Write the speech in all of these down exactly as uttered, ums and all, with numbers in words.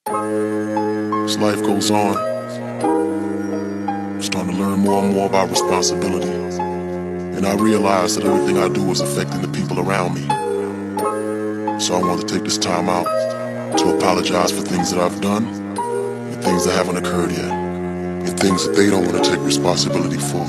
As life goes on, I'm starting to learn more and more about responsibility. And I realize that everything I do is affecting the people around me. So I want to take this time out to apologize for things that I've done, and things that haven't occurred yet, and things that they don't want to take responsibility for.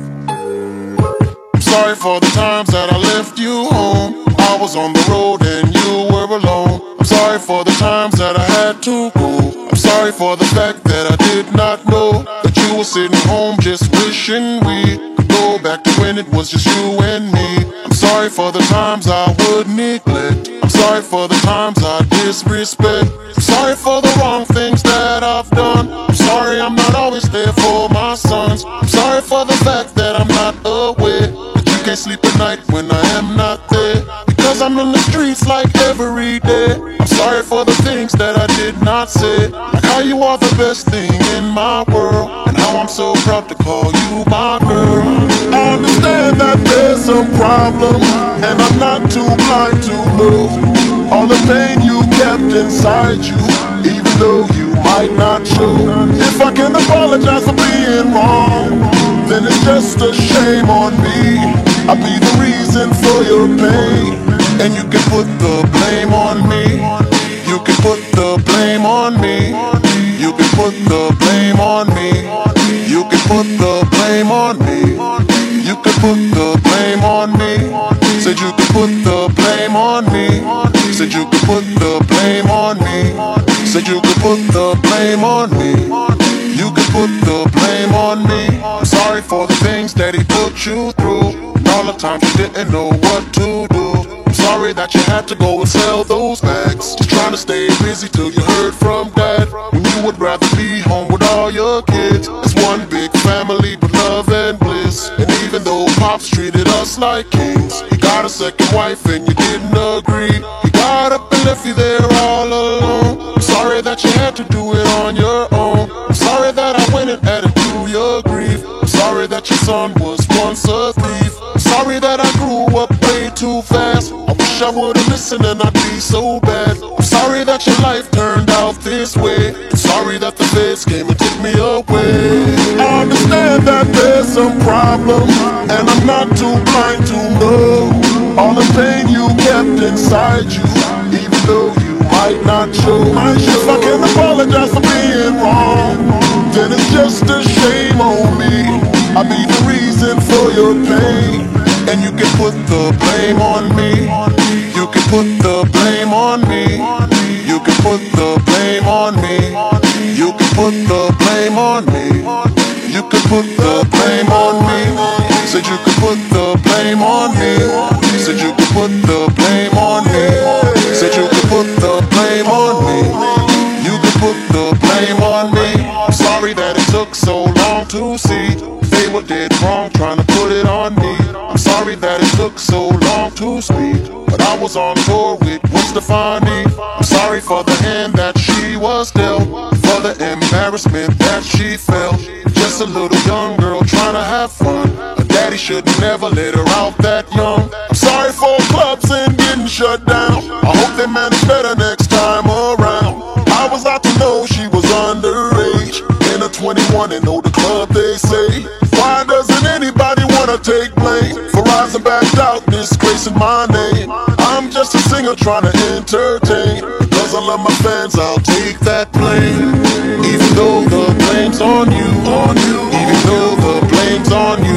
I'm sorry for the times that I left you home. I was on the road and you were alone. I'm sorry for the times that I had to go. I'm sorry for the fact that I did not know that you were sitting home just wishing we could go back to when it was just you and me. I'm sorry for the times I would neglect. I'm sorry for the times I disrespect. I'm sorry for the wrong things that I've done. I'm sorry I'm not always there for my sons. I'm sorry for the fact that I'm not aware that you can't sleep at night when I am not there, because I'm in the streets like every day. I'm sorry for the things that I did not say, like how you are the best thing in my world, and how I'm so proud to call you my girl. I understand that there's some problem, and I'm not too blind to know all the pain you kept inside you, even though you might not show. If I can apologize for being wrong, then it's just a shame on me. I'll be the reason for your pain, and you can put the blame on me. You can put the blame on me. You can put the blame on me. You can put the blame on me. You can put the blame on me. Said you could put the blame on me. Said you could put the blame on me. Said you could put the blame on me. You could put the blame on me. I'm sorry for the things that he put you through, and all the times you didn't know what to do. I'm sorry that you had to go and sell those bags, just trying to stay busy till you heard from dad, when you would rather be home with all your kids. It's one big family with love and bliss. And even though Pops treated us like kings, he got a second wife and you didn't agree. He got up and left you there all alone. I'm sorry that you had to do it on your own. I'm sorry that I went and added to your grief. I'm sorry that your son was once a thief. I'm sorry that I grew up way too fast. I wish I would've listened and I'd be so bad. I'm sorry that your life turned out this way. I'm sorry that the feds came and took me away. I understand that there's some problem, and I'm not too blind to know all the pain you kept inside you, even though you might not show. If I can apologize for being wrong, then it's just a shame on me. I'll be the reason for your pain, and you can put the blame on me. You can put the blame on me. You can put the blame on me. You can put the blame on me. You can put the blame on me. Said you could put the blame on me. Said you could put the blame on me. Said you could put the blame on me. You could put the blame on me. I'm sorry that it took so long to see they were dead wrong trying to put it on me. I'm sorry that it took so long to speak, but I was on tour with Gwen Stefani. I'm sorry for the hand that she was dealt, for the embarrassment that she felt. Just a little young girl trying to have fun. Her daddy should never let her out that young. I'm sorry for clubs and getting shut down. I hope they manage better next time around. I was out to know she was underage, in a twenty-one and know the club they say. Why doesn't anybody wanna take blame for rising back out, disgracing my name? I'm just a singer trying to entertain. Because I love my fans, I'll take that blame. Even though the blame's on you, on you. Even though the blame's on you,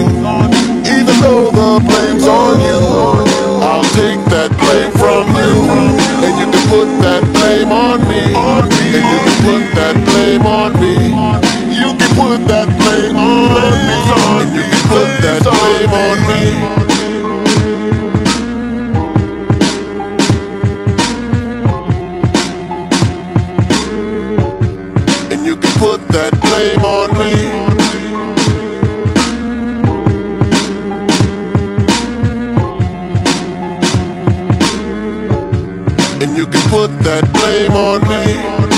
even though the blame's on you, I'll take that blame from you. And you can put that blame on me. And you can put that blame on me. You can put that blame on me. And you can put that blame on me. Put that blame on me. And you can put that blame on me.